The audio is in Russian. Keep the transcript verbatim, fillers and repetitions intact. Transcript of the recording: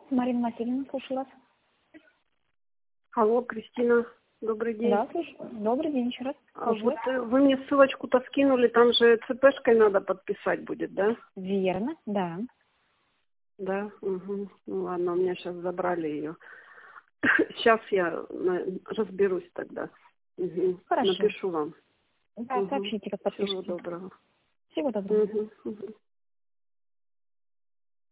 Марина Васильевна, слушаю вас. Алло, Кристина, добрый день. Да, слушаю. Добрый день еще раз. А вот э, вы мне ссылочку-то скинули, там же ЦПшкой надо подписать будет, да? Верно, да. Да, угу. Ну ладно, у меня сейчас забрали ее. Сейчас я на- разберусь тогда. Угу. Хорошо. Напишу вам. Да, Угу. сообщите, как Всего подпишете. доброго. Всего доброго. Угу. Угу.